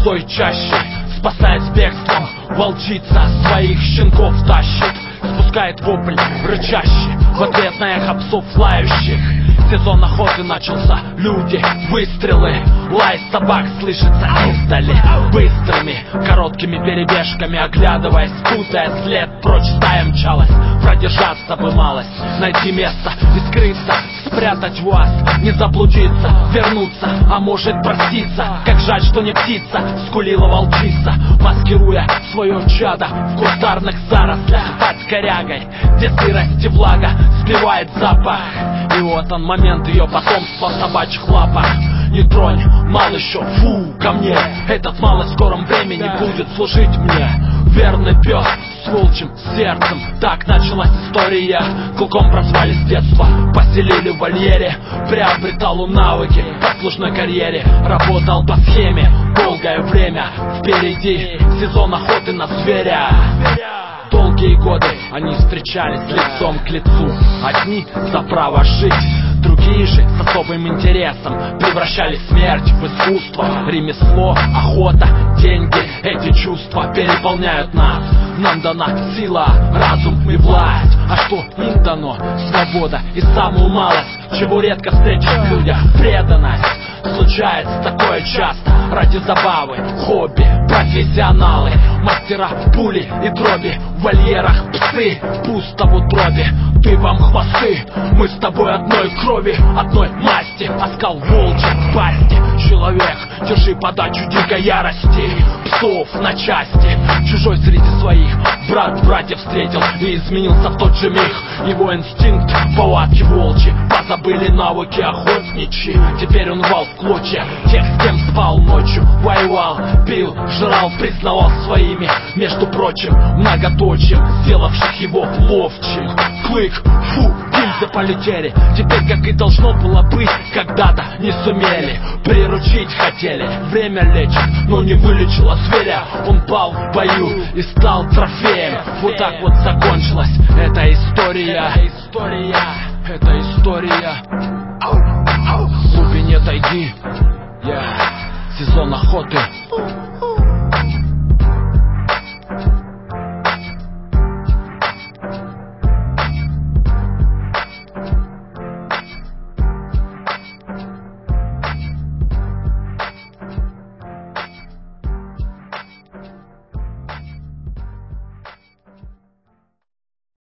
злой чаще, спасаясь бегством, волчица своих щенков тащит, спускает вопль рычащий в ответ на эхо псов лающих. Сезон охоты начался, люди, выстрелы, лай собак слышится издали. Быстрыми, короткими перебежками, оглядываясь, путая след, прочь стая мчалась. Продержаться бы малость, найти место и скрыться, спрятать вас, не заблудиться, вернуться, а может проститься. Как жаль, что не птица, скулила волчица, маскируя свое чадо в кустарных зарослях под корягой, где сырость и влага сбивает запах. И вот он момент ее потомства в собачьих лапах. Не тронь, мал еще, фу, ко мне. Этот малый в скором времени будет служить мне. Верный пес с волчьим сердцем. Так началась история. Клыком прозвали с детства, поселили в вольере. Приобретал он навыки по служной карьере. Работал по схеме долгое время. Впереди сезон охоты на зверя. Долгие годы они встречались лицом к лицу. Одни за право жить, другие же с особым интересом превращали смерть в искусство. Ремесло, охота, деньги, эти чувства переполняют нас. Нам дана сила, разум и власть. А что им дано? Свобода и самую малость, чего редко встретишь в людях. Преданность. Случается такое часто ради забавы, хобби, профессионалы, мастера пули и дроби. В вольерах псы, пусто в утробе. Ты вам хвосты, мы с тобой одной крови, одной масти. Оскал волчий в пасти. Человек, держи подачу дикой ярости. Псов на части, чужой среди своих. Брат братьев встретил и изменился в тот же миг. Его инстинкт, повадки волчьи, позабыли навыки охотничьи. Теперь он рвал в клочья тех, с кем спал ночью. Воевал, пил, жрал, признавал своими, между прочим, многоточием, сделавших его ловчим. Клык, фу, гильзы полетели. Теперь, как и должно было быть, когда-то не сумели. Приручить хотели, время лечит, но не вылечило зверя. Он пал в бою и стал трофеем. Вот так вот закончилась эта история. Это история. В глубине тайги, сезон охоты.